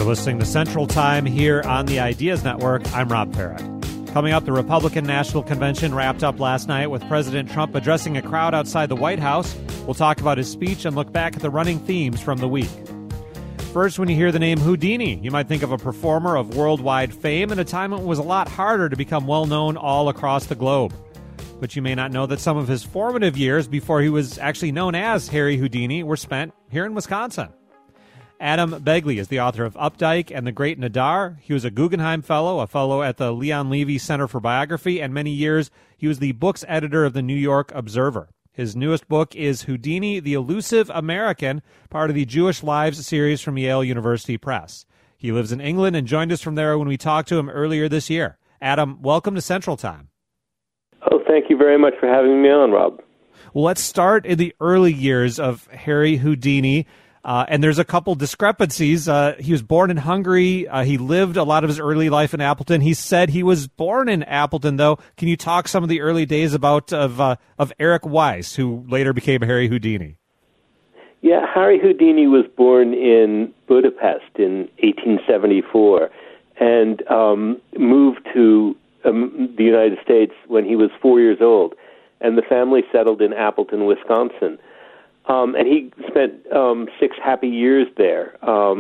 listening to Central Time here on the Ideas Network. I'm Rob Parrott. Coming up, the Republican National Convention wrapped up last night with President Trump addressing a crowd outside the White House. We'll talk about his speech and look back at the running themes from the week. First, when you hear the name Houdini, you might think of a performer of worldwide fame in a time when it was a lot harder to become well-known all across the globe. But you may not know that some of his formative years before he was actually known as Harry Houdini were spent here in Wisconsin. Adam Begley is the author of Updike and the Great Nadar. He was a Guggenheim Fellow, a fellow at the Leon Levy Center for Biography, and many years he was the books editor of the New York Observer. His newest book is Houdini, the Elusive American, part of the Jewish Lives series from Yale University Press. He lives in England and joined us from there when we talked to him earlier this year. Adam, welcome to Central Time. Oh, thank you very much for having me on, Rob. Well, let's start in the early years of Harry Houdini. And there's a couple discrepancies. He was born in Hungary. He lived a lot of his early life in Appleton. He said he was born in Appleton, though. Can you talk some of the early days of Eric Weiss, who later became Harry Houdini? Yeah, Harry Houdini was born in Budapest in 1874 and moved to the United States when he was 4 years old. And the family settled in Appleton, Wisconsin. And he spent 6 happy years there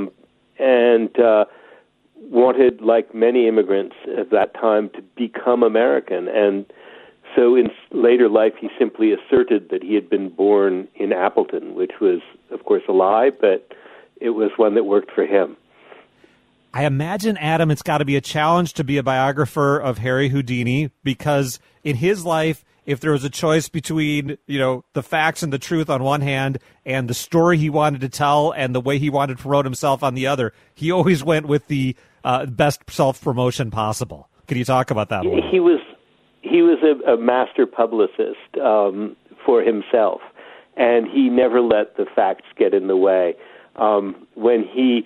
and wanted, like many immigrants at that time, to become American. And so in later life, he simply asserted that he had been born in Appleton, which was, of course, a lie, but it was one that worked for him. I imagine, Adam, it's got to be a challenge to be a biographer of Harry Houdini because in his life, if there was a choice between, the facts and the truth on one hand and the story he wanted to tell and the way he wanted to promote himself on the other, he always went with the best self-promotion possible. Can you talk about that a little? He was a master publicist for himself, and he never let the facts get in the way. When he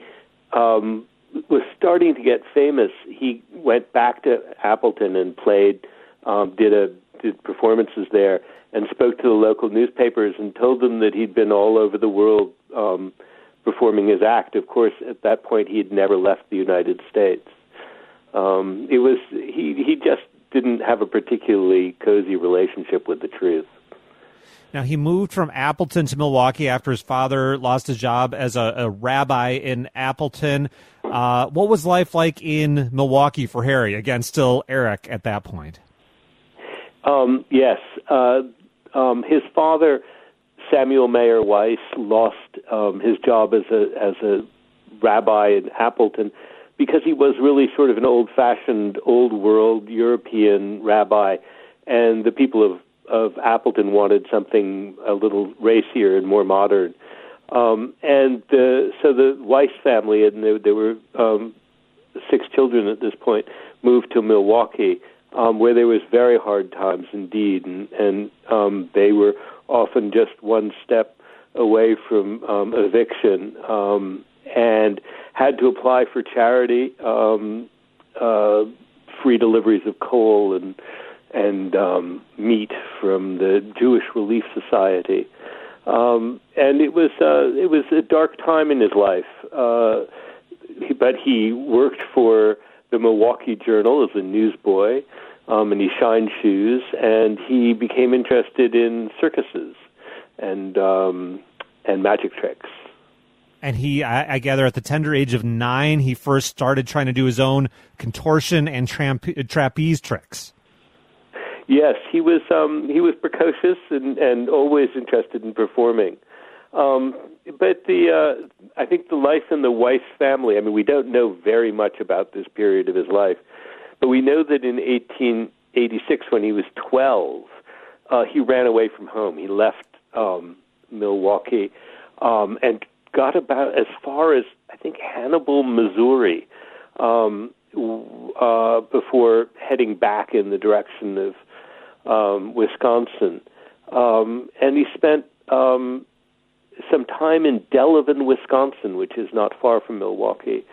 was starting to get famous, he went back to Appleton and played, did performances there and spoke to the local newspapers and told them that he'd been all over the world performing his act. Of course, at that point, he had never left the United States. He just didn't have a particularly cozy relationship with the truth. Now, he moved from Appleton to Milwaukee after his father lost his job as a rabbi in Appleton. What was life like in Milwaukee for Harry? Again, still Eric at that point. Yes. His father, Samuel Mayer Weiss, lost his job as a rabbi in Appleton because he was really sort of an old-fashioned, old-world European rabbi, and the people of Appleton wanted something a little racier and more modern. So the Weiss family, and there were 6 children at this point, moved to Milwaukee, where there was very hard times indeed, and they were often just one step away from eviction, and had to apply for charity, free deliveries of coal and meat from the Jewish Relief Society, and it was a dark time in his life, but he worked for the Milwaukee Journal as a newsboy, and he shined shoes, and he became interested in circuses and magic tricks. And he, I gather, at the tender age of 9, he first started trying to do his own contortion and trapeze tricks. Yes, he was precocious and always interested in performing. But I think the life in the Weiss family, we don't know very much about this period of his life, but we know that in 1886, when he was 12, he ran away from home. He left Milwaukee and got about as far as, I think, Hannibal, Missouri, before heading back in the direction of Wisconsin. And he spent some time in Delavan, Wisconsin, which is not far from Milwaukee,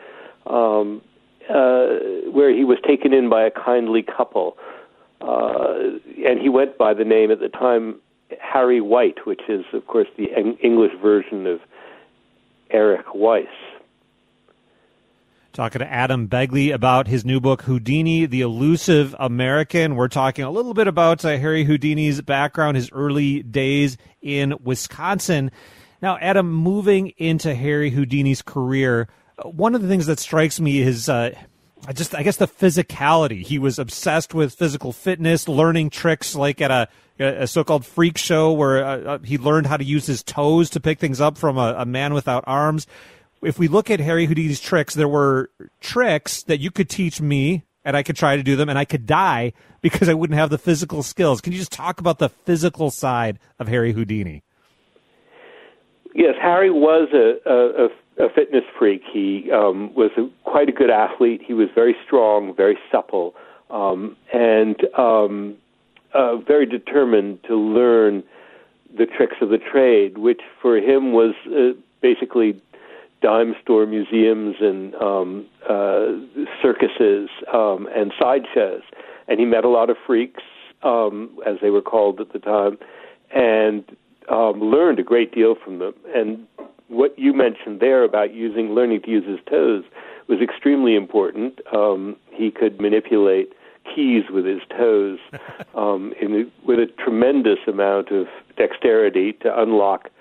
where he was taken in by a kindly couple. And he went by the name at the time Harry White, which is, of course, the English version of Eric Weiss. Talking to Adam Begley about his new book, Houdini, The Elusive American. We're talking a little bit about Harry Houdini's background, his early days in Wisconsin. Now, Adam, moving into Harry Houdini's career, one of the things that strikes me is I guess the physicality. He was obsessed with physical fitness, learning tricks like at a so-called freak show where he learned how to use his toes to pick things up from a man without arms. If we look at Harry Houdini's tricks, there were tricks that you could teach me and I could try to do them and I could die because I wouldn't have the physical skills. Can you just talk about the physical side of Harry Houdini? Yes, Harry was a fitness freak. He was quite a good athlete. He was very strong, very supple, and very determined to learn the tricks of the trade, which for him was basically dime store museums and circuses and sideshows. And he met a lot of freaks, as they were called at the time, and learned a great deal from them. And what you mentioned there about learning to use his toes was extremely important. He could manipulate keys with his toes with a tremendous amount of dexterity to unlock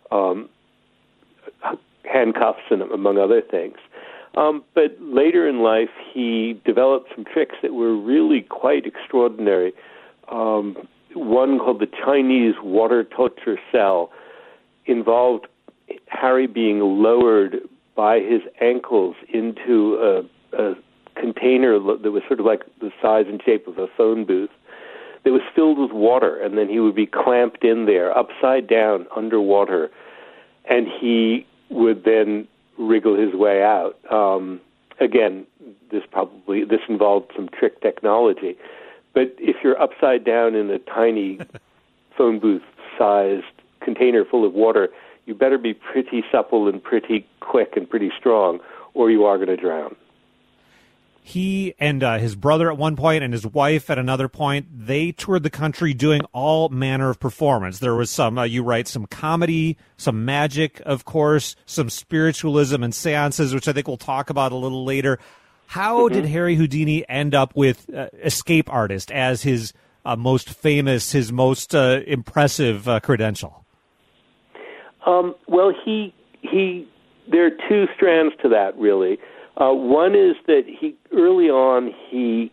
handcuffs and among other things. But later in life, he developed some tricks that were really quite extraordinary. One called the Chinese water torture cell involved Harry being lowered by his ankles into a container that was sort of like the size and shape of a phone booth that was filled with water, and then he would be clamped in there upside down underwater, and he would then wriggle his way out. Again, this involved some trick technology. But if you're upside down in a tiny phone booth-sized container full of water, you better be pretty supple and pretty quick and pretty strong, or you are going to drown. He and his brother at one point and his wife at another point, they toured the country doing all manner of performance. There was some, you write, some comedy, some magic, of course, some spiritualism and seances, which I think we'll talk about a little later. How did Harry Houdini end up with escape artist as his most famous, his most impressive credential? Well, there are two strands to that, really. One is that early on he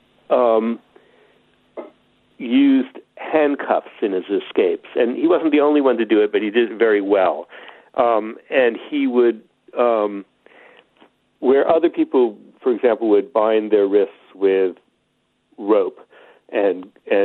used handcuffs in his escapes, and he wasn't the only one to do it, but he did it very well. And he would, where other people, for example, would bind their wrists with rope and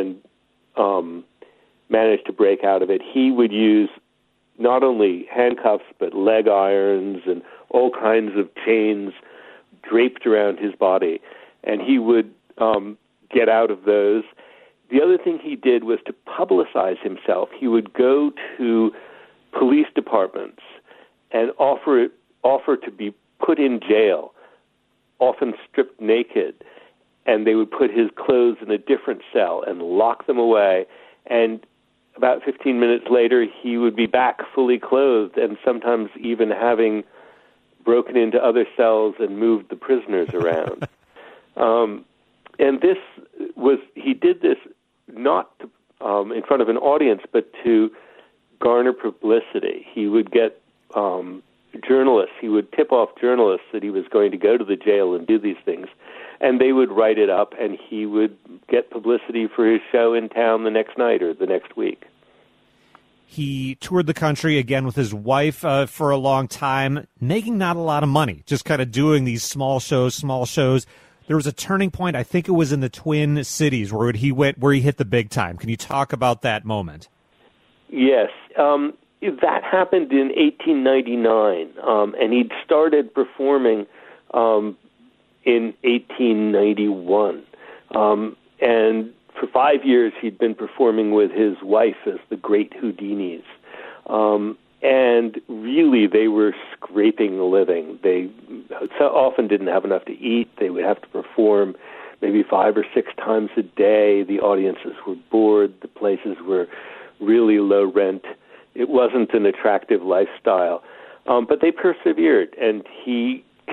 manage to break out of it, he would use not only handcuffs but leg irons and all kinds of chains draped around his body, and he would get out of those. The other thing he did was to publicize himself. He would go to police departments and offer to be put in jail, often stripped naked, and they would put his clothes in a different cell and lock them away, and about 15 minutes later he would be back fully clothed and sometimes even having broken into other cells and moved the prisoners around. And he did this not to, in front of an audience, but to garner publicity. He would get journalists, he would tip off journalists that he was going to go to the jail and do these things, and they would write it up, and he would get publicity for his show in town the next night or the next week. He toured the country again with his wife for a long time, making not a lot of money, just kind of doing these small shows. There was a turning point, I think it was in the Twin Cities, where he hit the big time. Can you talk about that moment? Yes. That happened in 1899, and he'd started performing in 1891. And for 5 years, he'd been performing with his wife as the Great Houdinis. And really, they were scraping a living. They so often didn't have enough to eat. They would have to perform maybe 5 or 6 times a day. The audiences were bored. The places were really low rent. It wasn't an attractive lifestyle. But they persevered, and he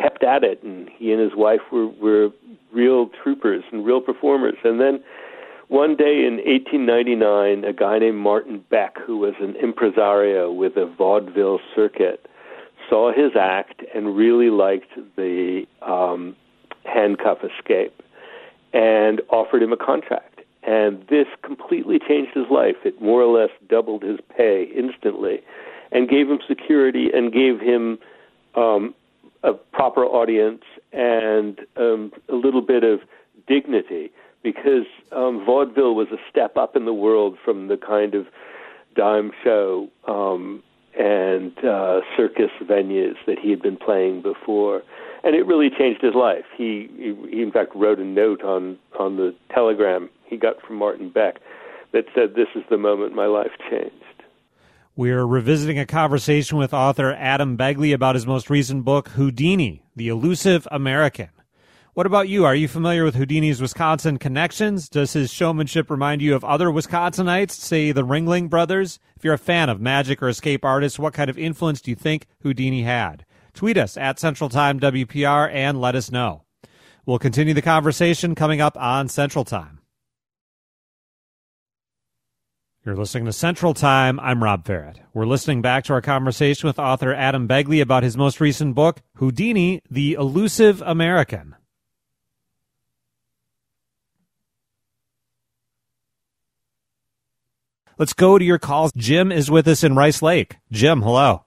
kept at it, and he and his wife were real troopers and real performers. And then one day in 1899, a guy named Martin Beck, who was an impresario with a vaudeville circuit, saw his act and really liked the handcuff escape and offered him a contract. And this completely changed his life. It more or less doubled his pay instantly and gave him security and gave him a proper audience and a little bit of dignity, because vaudeville was a step up in the world from the kind of dime show and circus venues that he had been playing before. And it really changed his life. He in fact wrote a note on the telegram he got from Martin Beck that said, "This is the moment my life changed." We're revisiting a conversation with author Adam Begley about his most recent book, Houdini, The Elusive American. What about you? Are you familiar with Houdini's Wisconsin connections? Does his showmanship remind you of other Wisconsinites, say the Ringling Brothers? If you're a fan of magic or escape artists, what kind of influence do you think Houdini had? Tweet us at Central Time WPR and let us know. We'll continue the conversation coming up on Central Time. You're listening to Central Time. I'm Rob Farrett. We're listening back to our conversation with author Adam Begley about his most recent book, Houdini, The Elusive American. Let's go to your calls. Jim is with us in Rice Lake. Jim, hello.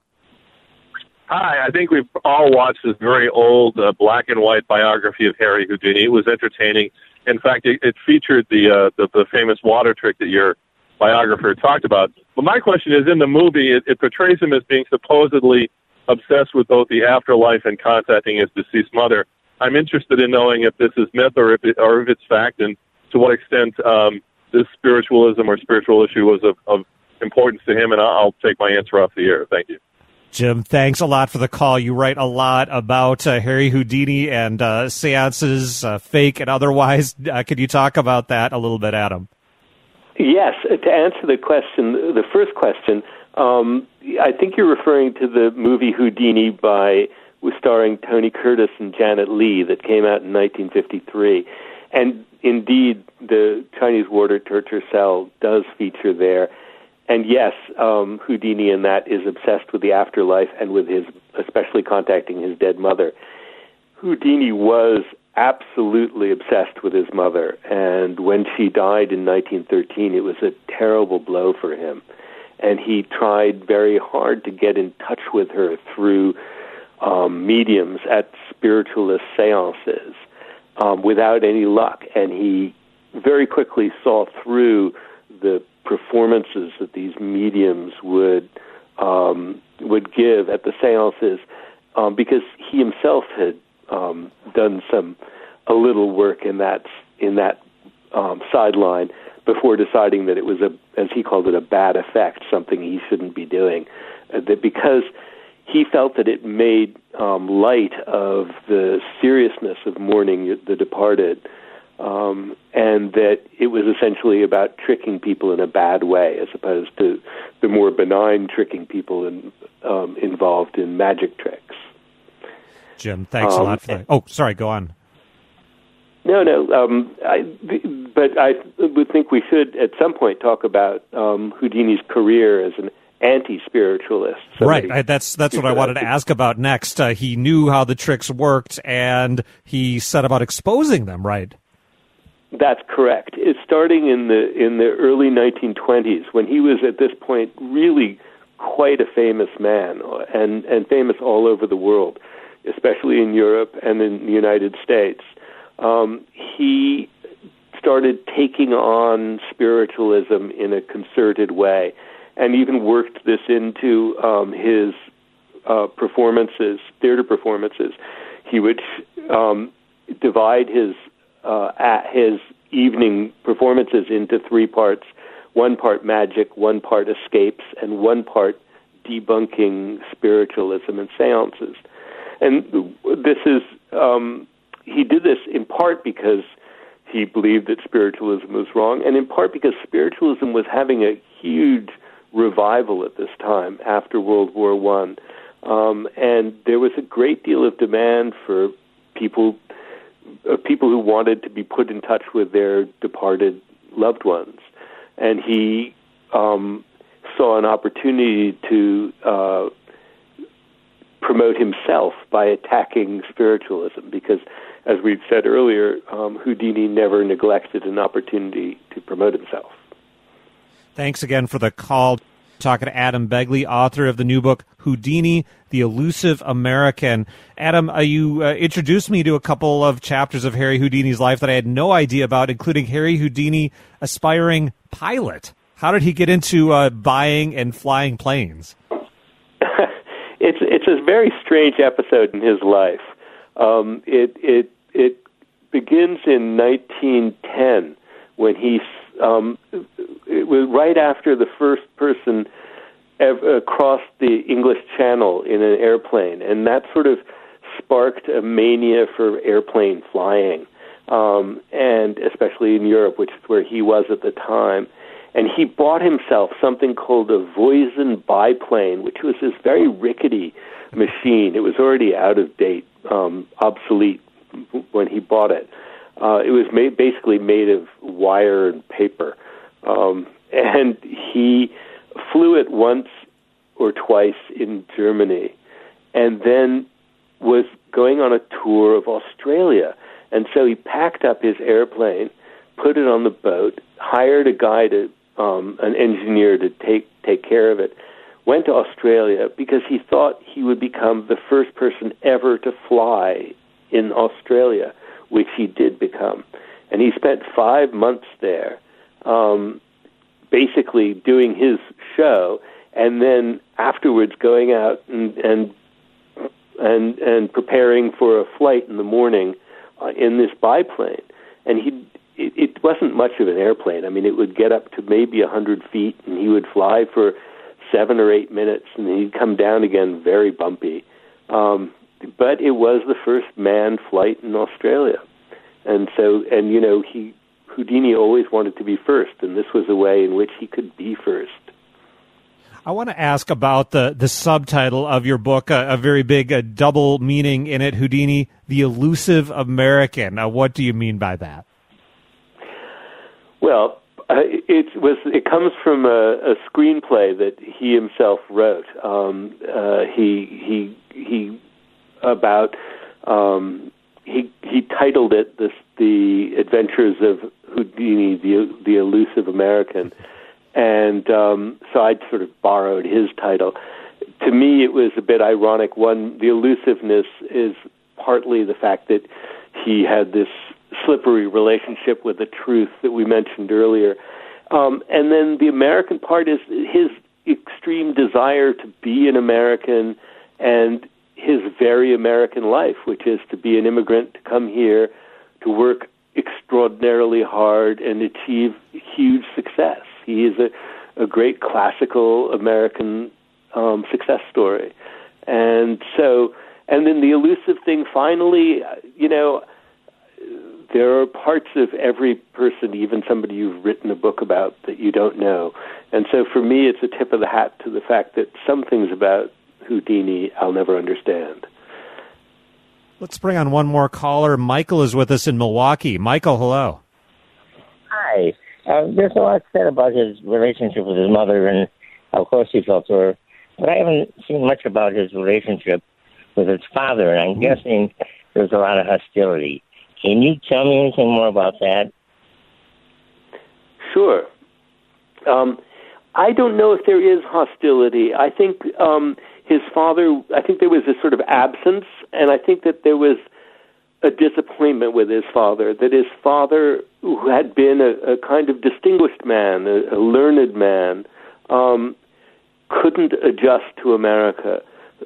Hi, I think we've all watched this very old black and white biography of Harry Houdini. It was entertaining. In fact, it featured the famous water trick that your biographer talked about. But my question is, in the movie, it portrays him as being supposedly obsessed with both the afterlife and contacting his deceased mother. I'm interested in knowing if this is myth or if it's fact, and to what extent this spiritualism or spiritual issue was of importance to him, and I'll take my answer off the air. Thank you. Jim, thanks a lot for the call. You write a lot about Harry Houdini and seances, fake and otherwise. Could you talk about that a little bit, Adam? Yes. To answer the first question, I think you're referring to the movie Houdini starring Tony Curtis and Janet Leigh that came out in 1953. And indeed, the Chinese water torture cell does feature there. And yes, Houdini in that is obsessed with the afterlife and with especially contacting his dead mother. Houdini was absolutely obsessed with his mother, and when she died in 1913, it was a terrible blow for him. And he tried very hard to get in touch with her through mediums at spiritualist seances without any luck. And he very quickly saw through the performances that these mediums would give at the seances, because he himself had done a little work in that sideline before deciding that it was as he called it, a bad effect, something he shouldn't be doing, that because he felt that it made light of the seriousness of mourning the departed. And that it was essentially about tricking people in a bad way, as opposed to the more benign tricking people involved in magic tricks. Jim, thanks a lot for that. Oh, sorry, go on. No. But I would think we should at some point talk about Houdini's career as an anti-spiritualist. Right, that's what I wanted to ask about next. He knew how the tricks worked, and he set about exposing them, right? That's correct. It's starting in the early 1920s, when he was at this point really quite a famous man and famous all over the world, especially in Europe and in the United States. He started taking on spiritualism in a concerted way, and even worked this into his performances, theater performances. He would divide his evening performances into three parts: one part magic, one part escapes, and one part debunking spiritualism and seances. And this is he did this in part because he believed that spiritualism was wrong, and in part because spiritualism was having a huge revival at this time after World War I. And there was a great deal of demand for people who wanted to be put in touch with their departed loved ones. And he saw an opportunity to promote himself by attacking spiritualism, because, as we've said earlier, Houdini never neglected an opportunity to promote himself. Thanks again for the call. Talking to Adam Begley, author of the new book, Houdini, The Elusive American. Adam, you introduced me to a couple of chapters of Harry Houdini's life that I had no idea about, including Harry Houdini, aspiring pilot. How did he get into buying and flying planes? It's a very strange episode in his life. It begins in 1910 when he it was right after the first person crossed the English Channel in an airplane, and that sort of sparked a mania for airplane flying, and especially in Europe, which is where he was at the time. And he bought himself something called a Voisin biplane, which was this very rickety machine. It was already out of date, obsolete when he bought it. It was basically made of wire and paper. And he flew it once or twice in Germany, and then was going on a tour of Australia. And so he packed up his airplane, put it on the boat, hired a guy an engineer to take care of it, went to Australia because he thought he would become the first person ever to fly in Australia, which he did become. And he spent 5 months there, basically doing his show, and then afterwards going out and preparing for a flight in the morning in this biplane. And it wasn't much of an airplane. I mean, it would get up to maybe 100 feet, and he would fly for 7 or 8 minutes, and then he'd come down again very bumpy. But it was the first manned flight in Australia. And so, Houdini always wanted to be first, and this was a way in which he could be first. I want to ask about the subtitle of your book, a very big double meaning in it, Houdini, The Elusive American. What do you mean by that? Well, it comes from a screenplay that he himself wrote. He titled it The Adventures of Houdini, the Elusive American, and so I sort of borrowed his title. To me, it was a bit ironic. One, the elusiveness is partly the fact that he had this slippery relationship with the truth that we mentioned earlier. And then the American part is his extreme desire to be an American and his very American life, which is to be an immigrant, to come here, to work extraordinarily hard and achieve huge success. He is a great classical American success story. And then the elusive thing, finally, there are parts of every person, even somebody you've written a book about, that you don't know. And so for me, it's a tip of the hat to the fact that some things about Houdini I'll never understand. Let's bring on one more caller. Michael is with us in Milwaukee. Michael, hello. Hi. There's a lot said about his relationship with his mother and how close he felt to her, but I haven't seen much about his relationship with his father, and I'm guessing there's a lot of hostility. Can you tell me anything more about that? Sure. I don't know if there is hostility. I think his father, I think there was a sort of absence, and I think that there was a disappointment with his father, that his father, who had been a kind of distinguished man, a learned man, couldn't adjust to America.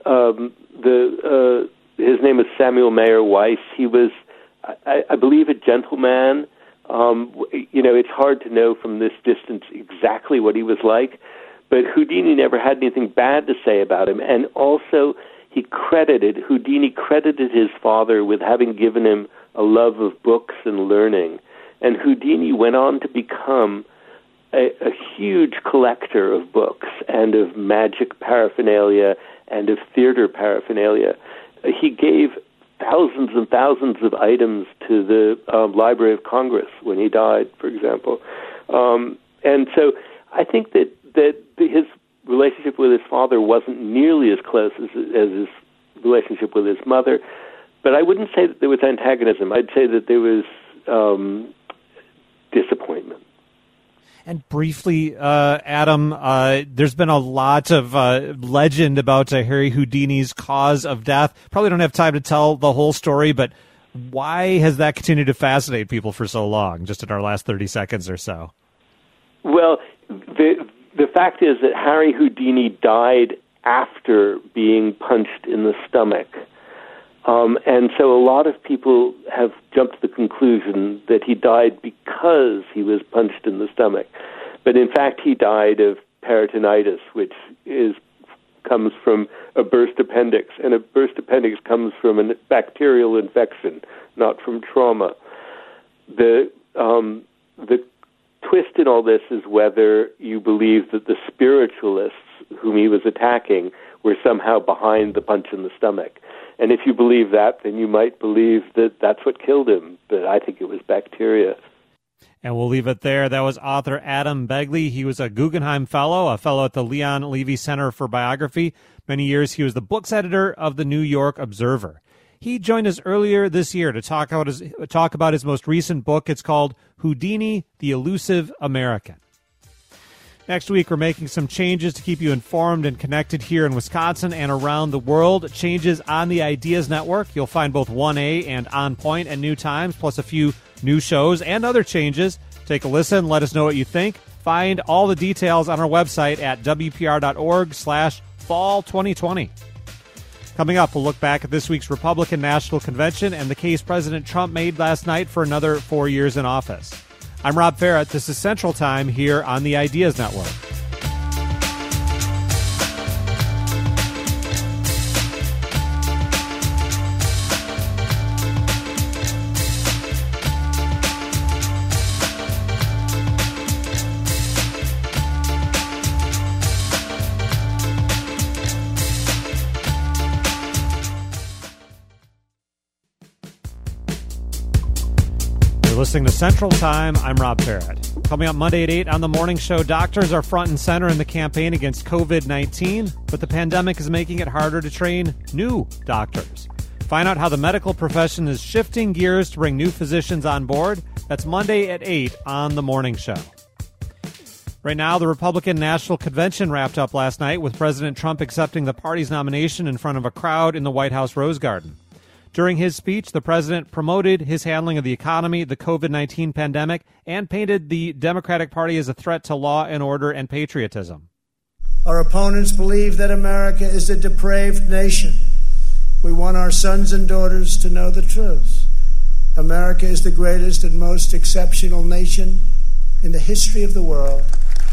His name is Samuel Mayer Weiss. He was, I believe, a gentleman. It's hard to know from this distance exactly what he was like, but Houdini never had anything bad to say about him. And also, Houdini credited his father with having given him a love of books and learning. And Houdini went on to become a huge collector of books and of magic paraphernalia and of theater paraphernalia. He gave thousands and thousands of items to the Library of Congress when he died, for example. And so I think that his relationship with his father wasn't nearly as close as his relationship with his mother. But I wouldn't say that there was antagonism. I'd say that there was disappointment. And briefly, Adam, there's been a lot of legend about Harry Houdini's cause of death. Probably don't have time to tell the whole story, but why has that continued to fascinate people for so long, just in our last 30 seconds or so? Well, the fact is that Harry Houdini died after being punched in the stomach. And so a lot of people have jumped to the conclusion that he died because he was punched in the stomach. But in fact, he died of peritonitis, which comes from a burst appendix. And a burst appendix comes from a bacterial infection, not from trauma. The twist in all this is whether you believe that the spiritualists whom he was attacking were somehow behind the punch in the stomach. And if you believe that, then you might believe that that's what killed him. But I think it was bacteria. And we'll leave it there. That was author Adam Begley. He was a Guggenheim Fellow, a fellow at the Leon Levy Center for Biography. Many years he was the books editor of the New York Observer. He joined us earlier this year to talk about his most recent book. It's called Houdini, the Elusive American. Next week, we're making some changes to keep you informed and connected here in Wisconsin and around the world. Changes on the Ideas Network. You'll find both 1A and On Point at new times, plus a few new shows and other changes. Take a listen. Let us know what you think. Find all the details on our website at wpr.org/fall2020. Coming up, we'll look back at this week's Republican National Convention and the case President Trump made last night for another 4 years in office. I'm Rob Farrett. This is Central Time here on the Ideas Network. Listening to Central Time, I'm Rob Farrett. Coming up Monday at 8 on The Morning Show, doctors are front and center in the campaign against COVID-19, but the pandemic is making it harder to train new doctors. Find out how the medical profession is shifting gears to bring new physicians on board. That's Monday at 8 on The Morning Show. Right now, the Republican National Convention wrapped up last night with President Trump accepting the party's nomination in front of a crowd in the White House Rose Garden. During his speech, the president promoted his handling of the economy, the COVID-19 pandemic, and painted the Democratic Party as a threat to law and order and patriotism. Our opponents believe that America is a depraved nation. We want our sons and daughters to know the truth. America is the greatest and most exceptional nation in the history of the world.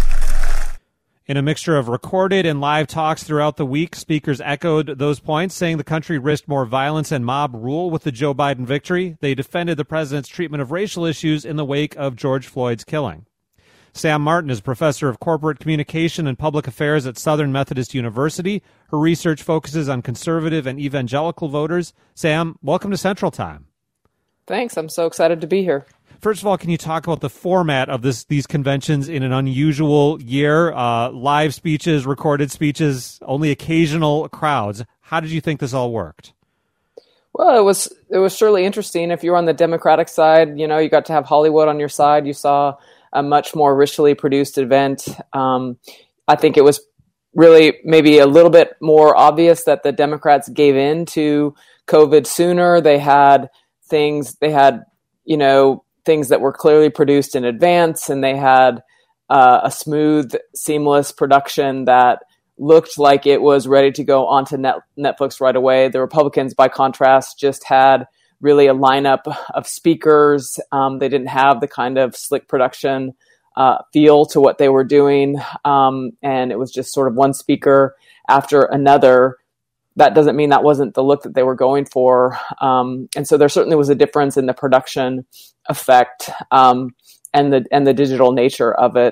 In a mixture of recorded and live talks throughout the week, speakers echoed those points, saying the country risked more violence and mob rule with the Joe Biden victory. They defended the president's treatment of racial issues in the wake of George Floyd's killing. Sam Martin is professor of corporate communication and public affairs at Southern Methodist University. Her research focuses on conservative and evangelical voters. Sam, welcome to Central Time. Thanks. I'm so excited to be here. First of all, can you talk about the format of these conventions in an unusual year? Live speeches, recorded speeches, only occasional crowds. How did you think this all worked? Well, it was surely interesting. If you were on the Democratic side, you got to have Hollywood on your side. You saw a much more richly produced event. I think it was really maybe a little bit more obvious that the Democrats gave in to COVID sooner. They had things that were clearly produced in advance, and they had a smooth, seamless production that looked like it was ready to go onto Netflix right away. The Republicans, by contrast, just had really a lineup of speakers. They didn't have the kind of slick production feel to what they were doing, and it was just sort of one speaker after another. That doesn't mean that wasn't the look that they were going for. And so there certainly was a difference in the production effect and the digital nature of it.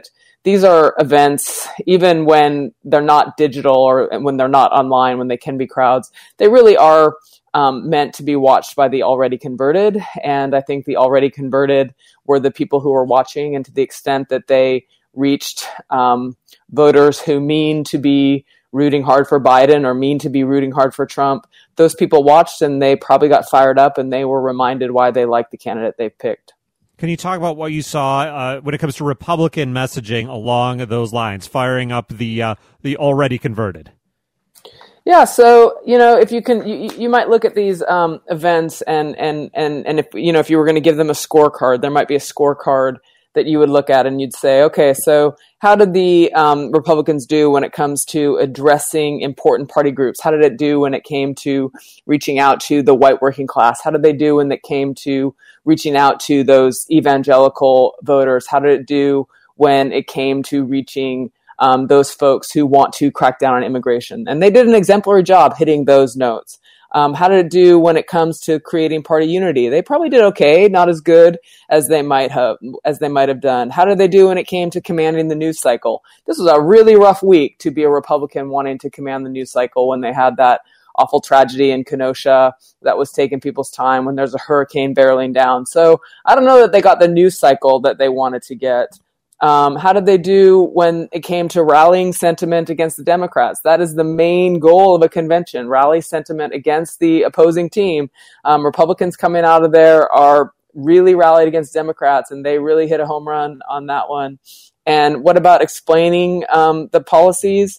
these are events, even when they're not digital or when they're not online, when they can be crowds, they really are meant to be watched by the already converted. And I think the already converted were the people who were watching, and to the extent that they reached voters who mean to be rooting hard for Biden or mean to be rooting hard for Trump, those people watched and they probably got fired up and they were reminded why they like the candidate they've picked. Can you talk about what you saw when it comes to Republican messaging along those lines, firing up the already converted? Yeah, so if you can, you might look at these events and if you were going to give them a scorecard, there might be a scorecard that you would look at and you'd say, okay, so how did the Republicans do when it comes to addressing important party groups? How did it do when it came to reaching out to the white working class? How did they do when it came to reaching out to those evangelical voters? How did it do when it came to reaching those folks who want to crack down on immigration? And they did an exemplary job hitting those notes. How did it do when it comes to creating party unity? They probably did okay, not as good as they might have done. How did they do when it came to commanding the news cycle? This was a really rough week to be a Republican wanting to command the news cycle when they had that awful tragedy in Kenosha that was taking people's time, when there's a hurricane barreling down. So I don't know that they got the news cycle that they wanted to get. How did they do when it came to rallying sentiment against the Democrats? That is the main goal of a convention, rally sentiment against the opposing team. Republicans coming out of there are really rallied against Democrats, and they really hit a home run on that one. And what about explaining the policies?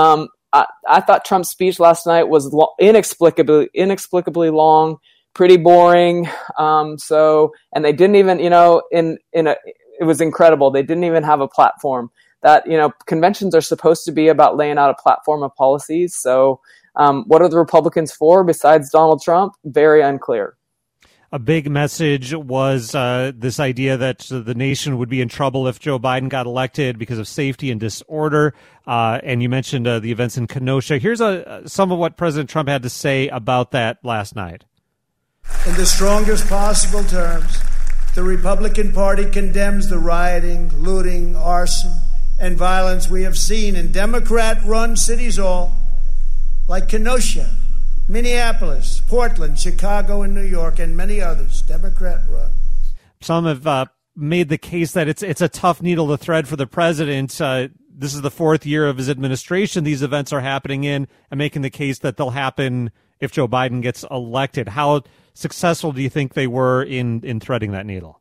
I thought Trump's speech last night was inexplicably long, pretty boring. And they didn't even, it was incredible. They didn't even have a platform. That, conventions are supposed to be about laying out a platform of policies. So what are the Republicans for besides Donald Trump? Very unclear. A big message was this idea that the nation would be in trouble if Joe Biden got elected because of safety and disorder. And you mentioned the events in Kenosha. Here's some of what President Trump had to say about that last night. In the strongest possible terms, the Republican Party condemns the rioting, looting, arson, and violence we have seen in Democrat-run cities all, like Kenosha, Minneapolis, Portland, Chicago, and New York, and many others, Democrat-run. Some have made the case that it's a tough needle to thread for the president. This is the fourth year of his administration these events are happening in, and making the case that they'll happen if Joe Biden gets elected. How successful do you think they were in threading that needle?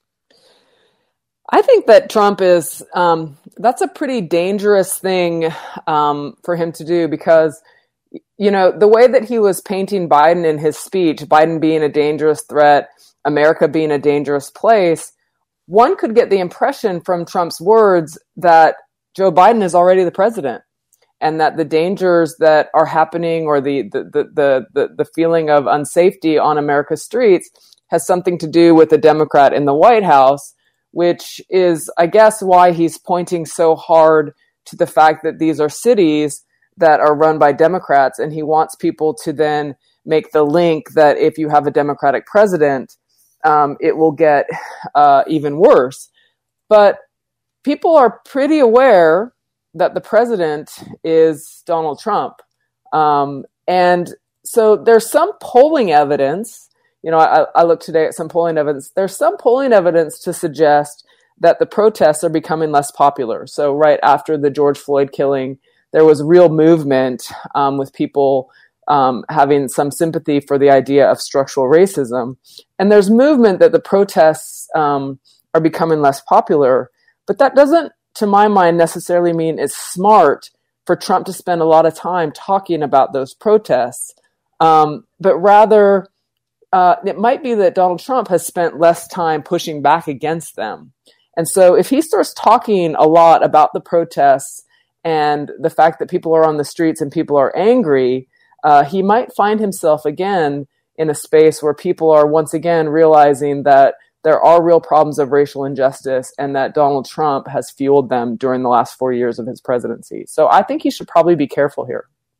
I think that Trump is, that's a pretty dangerous thing for him to do, because, the way that he was painting Biden in his speech, Biden being a dangerous threat, America being a dangerous place, one could get the impression from Trump's words that Joe Biden is already the president, and that the dangers that are happening, or the feeling of unsafety on America's streets, has something to do with a Democrat in the White House, which is, I guess, why he's pointing so hard to the fact that these are cities that are run by Democrats, and he wants people to then make the link that if you have a Democratic president, it will get even worse. But people are pretty aware that the president is Donald Trump. And so there's some polling evidence, I looked today at some polling evidence. There's some polling evidence to suggest that the protests are becoming less popular. So right after the George Floyd killing, there was real movement with people having some sympathy for the idea of structural racism. And there's movement that the protests are becoming less popular. But that doesn't, to my mind, necessarily mean it's smart for Trump to spend a lot of time talking about those protests. But rather, it might be that Donald Trump has spent less time pushing back against them. And so if he starts talking a lot about the protests and the fact that people are on the streets and people are angry, he might find himself again in a space where people are once again realizing that there are real problems of racial injustice and that Donald Trump has fueled them during the last 4 years of his presidency. So I think he should probably be careful here.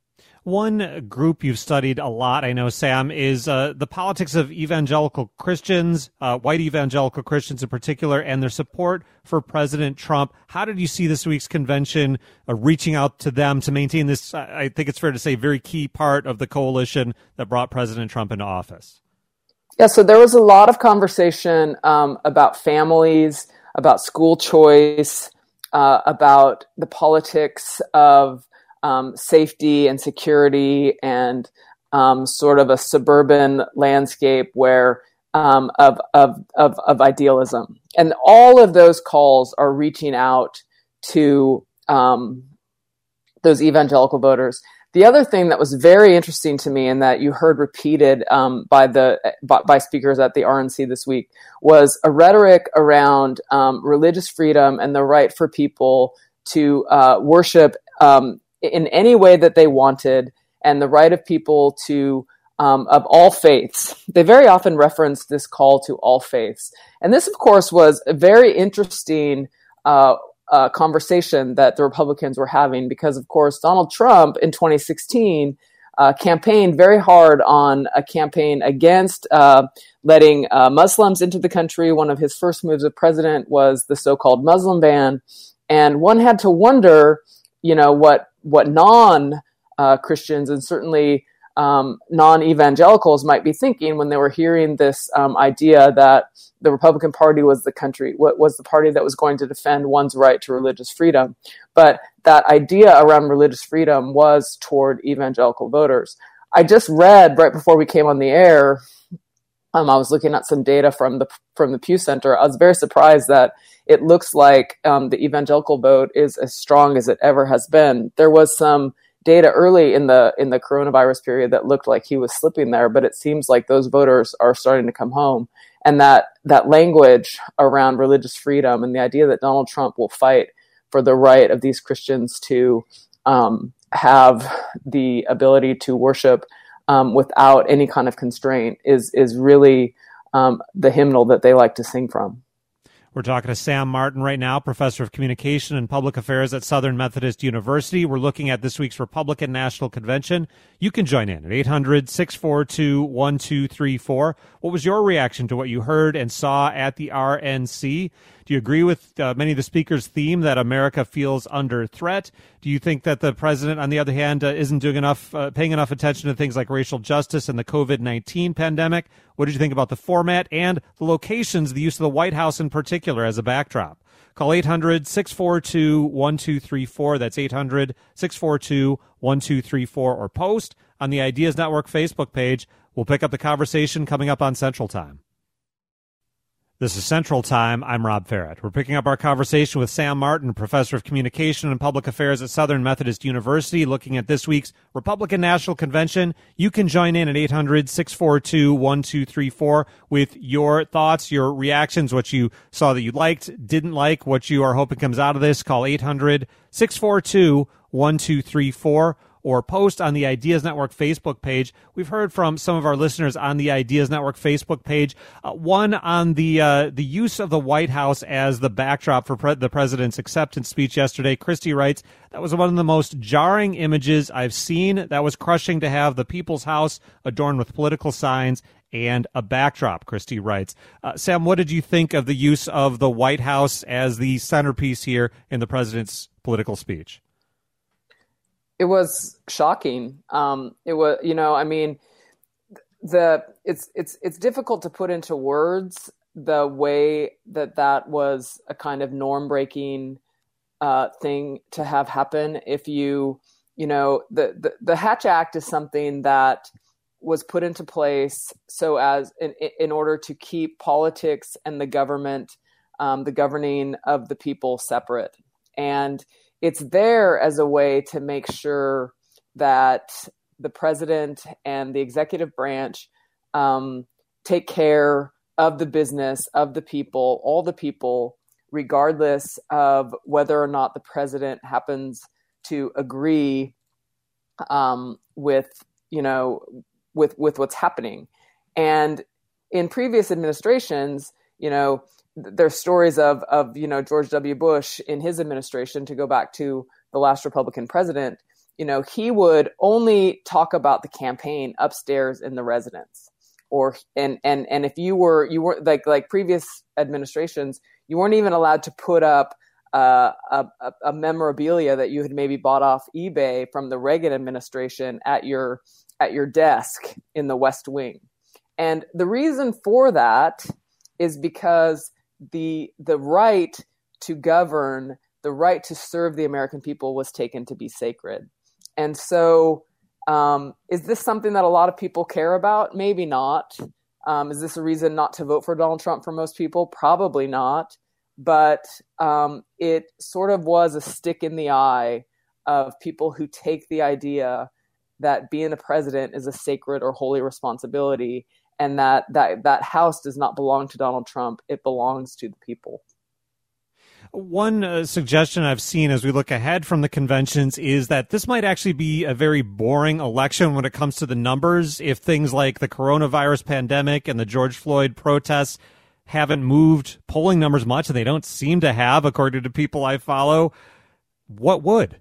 One group you've studied a lot, I know, Sam, is the politics of evangelical Christians, white evangelical Christians in particular, and their support for President Trump. How did you see this week's convention reaching out to them to maintain this, I think it's fair to say, very key part of the coalition that brought President Trump into office? Yeah, so there was a lot of conversation about families, about school choice, about the politics of safety and security, and sort of a suburban landscape where of idealism. And all of those calls are reaching out to those evangelical voters. The other thing that was very interesting to me, and that you heard repeated by speakers at the RNC this week, was a rhetoric around religious freedom and the right for people to worship in any way that they wanted, and the right of people to of all faiths. They very often reference this call to all faiths. And this, of course, was a very interesting conversation that the Republicans were having, because, of course, Donald Trump in 2016 campaigned very hard on a campaign against letting Muslims into the country. One of his first moves as president was the so-called Muslim ban. And one had to wonder, what non-Christians and certainly non-evangelicals might be thinking when they were hearing this idea that the Republican Party was the party that was going to defend one's right to religious freedom. But that idea around religious freedom was toward evangelical voters. I just read right before we came on the air, I was looking at some data from the Pew Center. I was very surprised that it looks like the evangelical vote is as strong as it ever has been. There was some data early in the coronavirus period that looked like he was slipping there, but it seems like those voters are starting to come home. And that language around religious freedom and the idea that Donald Trump will fight for the right of these Christians to have the ability to worship without any kind of constraint is really the hymnal that they like to sing from. We're talking to Sam Martin right now, professor of communication and public affairs at Southern Methodist University. We're looking at this week's Republican National Convention. You can join in at 800-642-1234. What was your reaction to what you heard and saw at the RNC? Do you agree with many of the speakers' theme that America feels under threat? Do you think that the president, on the other hand, isn't doing enough, paying enough attention to things like racial justice and the COVID-19 pandemic? What did you think about the format and the locations, the use of the White House in particular as a backdrop? Call 800-642-1234. That's 800-642-1234, or post on the Ideas Network Facebook page. We'll pick up the conversation coming up on Central Time. This is Central Time. I'm Rob Farrett. We're picking up our conversation with Sam Martin, professor of communication and public affairs at Southern Methodist University, looking at this week's Republican National Convention. You can join in at 800-642-1234 with your thoughts, your reactions, what you saw that you liked, didn't like, what you are hoping comes out of this. Call 800-642-1234. or post on the Ideas Network Facebook page. We've heard from some of our listeners on the Ideas Network Facebook page. One on the use of the White House as the backdrop for the president's acceptance speech yesterday. Christy writes, that was one of the most jarring images I've seen. That was crushing to have the People's House adorned with political signs and a backdrop, Christy writes. Sam, what did you think of the use of the White House as the centerpiece here in the president's political speech? It was shocking. It was, it's difficult to put into words the way that was a kind of norm-breaking thing to have happen. If the Hatch Act is something that was put into place so as in order to keep politics and the government, the governing of the people, separate. And it's there as a way to make sure that the president and the executive branch take care of the business of the people, all the people, regardless of whether or not the president happens to agree with what's happening. And in previous administrations, there's stories of George W. Bush in his administration, to go back to the last Republican president. he would only talk about the campaign upstairs in the residence. And if you were like previous administrations, you weren't even allowed to put up a memorabilia that you had maybe bought off eBay from the Reagan administration at your desk in the West Wing. And the reason for that is because the right to govern, the right to serve the American people was taken to be sacred. And so is this something that a lot of people care about? Maybe not. Is this a reason not to vote for Donald Trump for most people? Probably not. But it sort of was a stick in the eye of people who take the idea that being a president is a sacred or holy responsibility, and that house does not belong to Donald Trump. It belongs to the people. One suggestion I've seen as we look ahead from the conventions is that this might actually be a very boring election when it comes to the numbers. If things like the coronavirus pandemic and the George Floyd protests haven't moved polling numbers much, and they don't seem to have, according to people I follow, what would?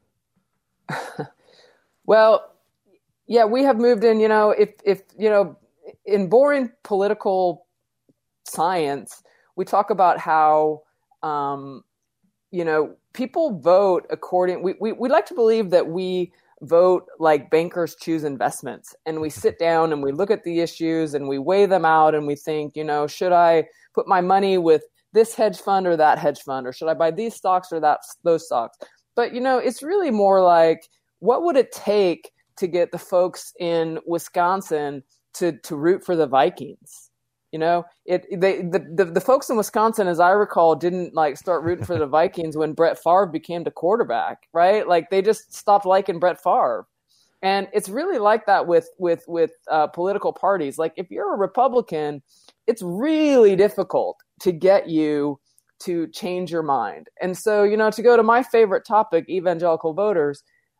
Well, yeah, we have moved in, if in boring political science, we talk about how, people vote according, we like to believe that we vote like bankers choose investments, and we sit down and we look at the issues and we weigh them out and we think, should I put my money with this hedge fund or that hedge fund, or should I buy these stocks or those stocks? But, it's really more like, what would it take to get the folks in Wisconsin to root for the Vikings? The folks in Wisconsin, as I recall, didn't start rooting for the Vikings when Brett Favre became the quarterback, right? Like, they just stopped liking Brett Favre. And it's really like that with political parties. Like, if you're a Republican, it's really difficult to get you to change your mind. And so, to go to my favorite topic, evangelical voters,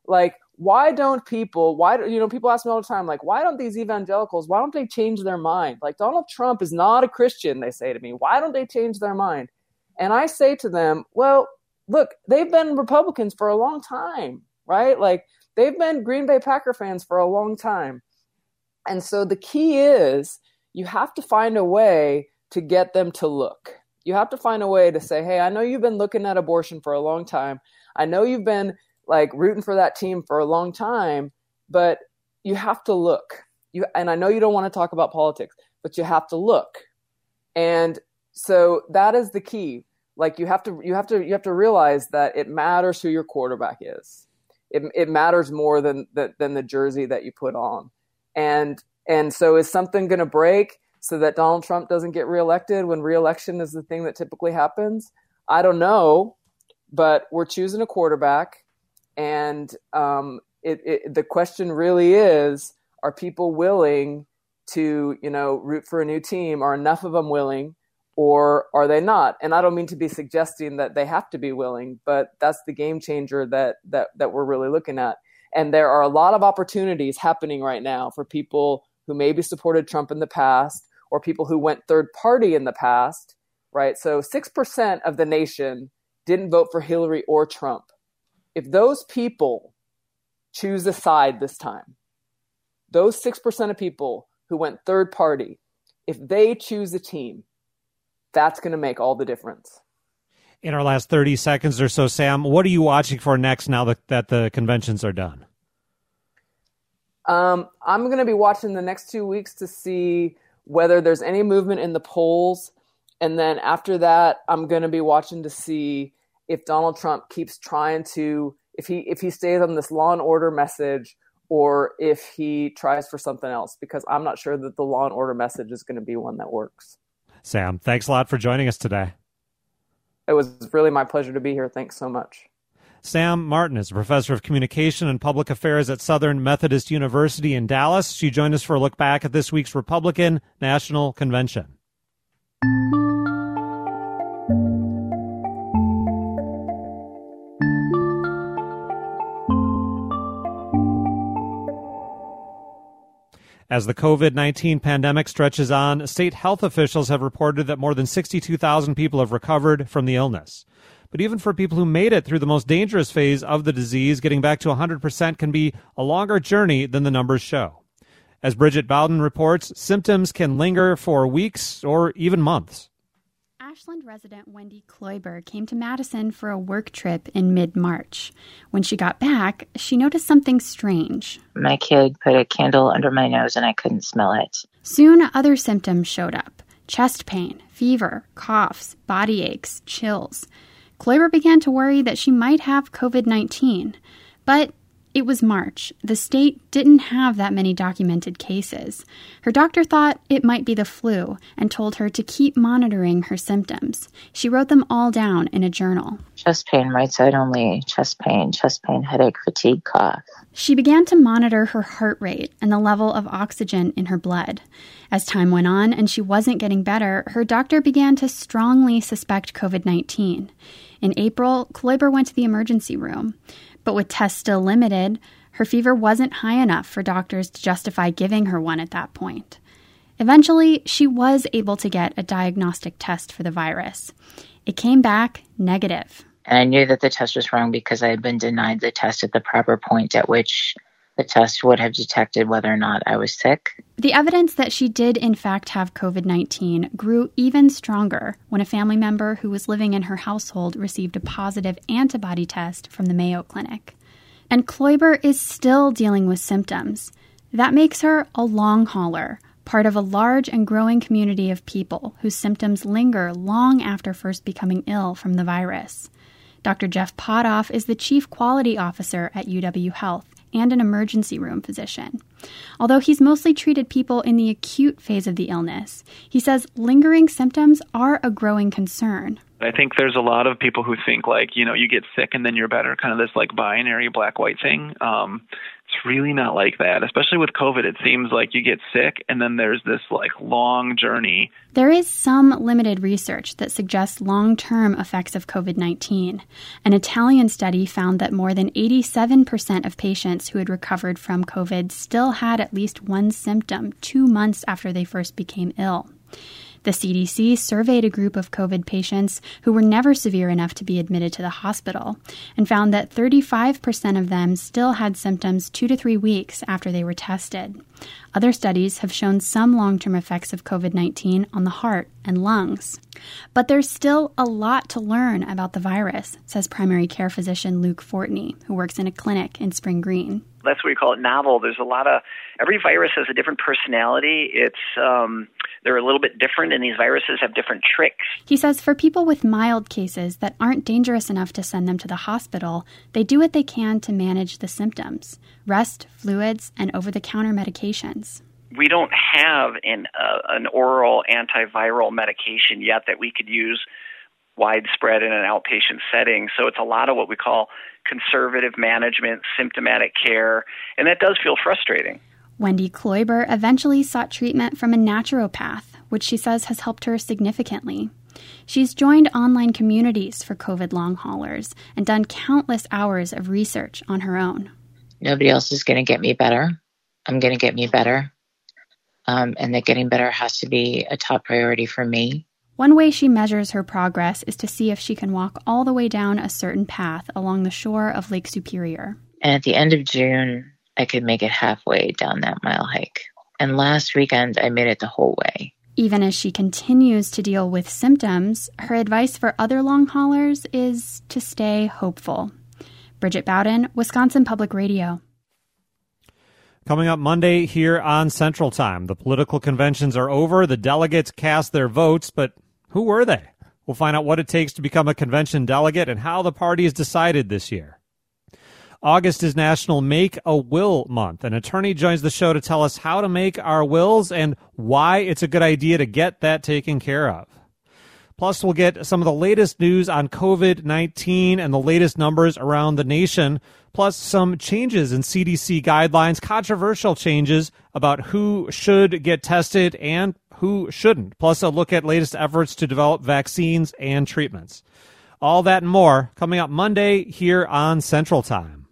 people ask me all the time, why don't these evangelicals, why don't they change their mind? Like, Donald Trump is not a Christian, they say to me. Why don't they change their mind? And I say to them, well, look, they've been Republicans for a long time, right? Like, they've been Green Bay Packer fans for a long time. And so the key is you have to find a way to get them to look. You have to find a way to say, hey, I know you've been looking at abortion for a long time. I know you've been rooting for that team for a long time, but you have to look. And I know you don't want to talk about politics, but you have to look. And so that is the key. You have to realize that it matters who your quarterback is. It matters more than the jersey that you put on. And so is something going to break so that Donald Trump doesn't get reelected when reelection is the thing that typically happens? I don't know, but we're choosing a quarterback. And the question really is, are people willing to, root for a new team? Are enough of them willing, or are they not? And I don't mean to be suggesting that they have to be willing, but that's the game changer that we're really looking at. And there are a lot of opportunities happening right now for people who maybe supported Trump in the past, or people who went third party in the past, right? So 6% of the nation didn't vote for Hillary or Trump. If those people choose a side this time, those 6% of people who went third party, if they choose a team, that's going to make all the difference. In our last 30 seconds or so, Sam, what are you watching for next now that the conventions are done? I'm going to be watching the next 2 weeks to see whether there's any movement in the polls. And then after that, I'm going to be watching to see if Donald Trump keeps trying to, if he stays on this law and order message, or if he tries for something else, because I'm not sure that the law and order message is going to be one that works. Sam, thanks a lot for joining us today. It was really my pleasure to be here. Thanks so much. Sam Martin is a professor of communication and public affairs at Southern Methodist University in Dallas. She joined us for a look back at this week's Republican National Convention. As the COVID-19 pandemic stretches on, state health officials have reported that more than 62,000 people have recovered from the illness. But even for people who made it through the most dangerous phase of the disease, getting back to 100% can be a longer journey than the numbers show. As Bridget Bowden reports, symptoms can linger for weeks or even months. Ashland resident Wendy Kloiber came to Madison for a work trip in mid-March. When she got back, she noticed something strange. My kid put a candle under my nose and I couldn't smell it. Soon, other symptoms showed up. Chest pain, fever, coughs, body aches, chills. Kloiber began to worry that she might have COVID-19. But it was March. The state didn't have that many documented cases. Her doctor thought it might be the flu and told her to keep monitoring her symptoms. She wrote them all down in a journal. Chest pain, right side only, chest pain, headache, fatigue, cough. She began to monitor her heart rate and the level of oxygen in her blood. As time went on and she wasn't getting better, her doctor began to strongly suspect COVID-19. In April, Kloiber went to the emergency room. But with tests still limited, her fever wasn't high enough for doctors to justify giving her one at that point. Eventually, she was able to get a diagnostic test for the virus. It came back negative. And I knew that the test was wrong because I had been denied the test at the proper point at which the test would have detected whether or not I was sick. The evidence that she did in fact have COVID-19 grew even stronger when a family member who was living in her household received a positive antibody test from the Mayo Clinic. And Kloiber is still dealing with symptoms. That makes her a long hauler, part of a large and growing community of people whose symptoms linger long after first becoming ill from the virus. Dr. Jeff Potoff is the Chief Quality Officer at UW Health and an emergency room physician. Although he's mostly treated people in the acute phase of the illness, he says lingering symptoms are a growing concern. I think there's a lot of people who think you get sick and then you're better, kind of this binary black-white thing. It's really not like that. Especially with COVID, it seems like you get sick and then there's this long journey. There is some limited research that suggests long-term effects of COVID-19. An Italian study found that more than 87% of patients who had recovered from COVID still had at least one symptom 2 months after they first became ill. The CDC surveyed a group of COVID patients who were never severe enough to be admitted to the hospital and found that 35% of them still had symptoms 2 to 3 weeks after they were tested. Other studies have shown some long-term effects of COVID-19 on the heart and lungs. But there's still a lot to learn about the virus, says primary care physician Luke Fortney, who works in a clinic in Spring Green. That's what we call it novel. There's every virus has a different personality. They're a little bit different, and these viruses have different tricks. He says for people with mild cases that aren't dangerous enough to send them to the hospital, they do what they can to manage the symptoms: rest, fluids, and over-the-counter medications. We don't have an oral antiviral medication yet that we could use widespread in an outpatient setting. So it's a lot of what we call conservative management, symptomatic care, and that does feel frustrating. Wendy Kloiber eventually sought treatment from a naturopath, which she says has helped her significantly. She's joined online communities for COVID long haulers and done countless hours of research on her own. Nobody else is going to get me better. I'm going to get me better. And that getting better has to be a top priority for me. One way she measures her progress is to see if she can walk all the way down a certain path along the shore of Lake Superior. And at the end of June, I could make it halfway down that mile hike. And last weekend, I made it the whole way. Even as she continues to deal with symptoms, her advice for other long haulers is to stay hopeful. Bridget Bowden, Wisconsin Public Radio. Coming up Monday here on Central Time, the political conventions are over. The delegates cast their votes, but who were they? We'll find out what it takes to become a convention delegate and how the party has decided this year. August is National Make a Will Month. An attorney joins the show to tell us how to make our wills and why it's a good idea to get that taken care of. Plus, we'll get some of the latest news on COVID-19 and the latest numbers around the nation, plus some changes in CDC guidelines, controversial changes about who should get tested and who shouldn't, plus a look at latest efforts to develop vaccines and treatments. All that and more coming up Monday here on Central Time.